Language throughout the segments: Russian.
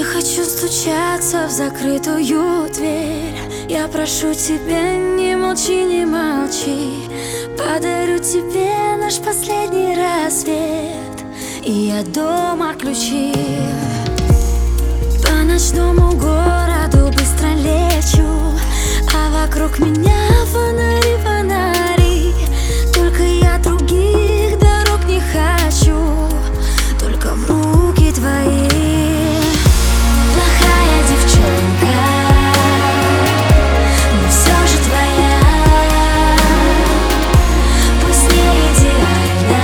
хочу стучаться в закрытую дверь. Я прошу тебя, не молчи, не молчи. Подарю тебе наш последний рассвет, и я дома ключи. По ночному городу быстро лечу, а вокруг меня фонари, фонари. Только я других дорог не хочу, только в руки твои. Плохая девчонка, но все же твоя. Пусть не идеальна,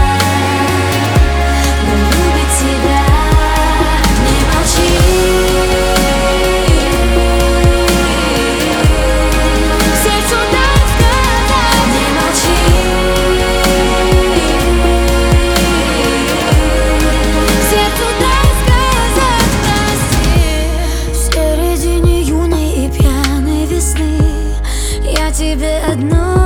но любит тебя. Не молчи, сердцу дай сказать. Не молчи, сердцу дай сказать прости. В середине юной и пьяной весны я тебе одно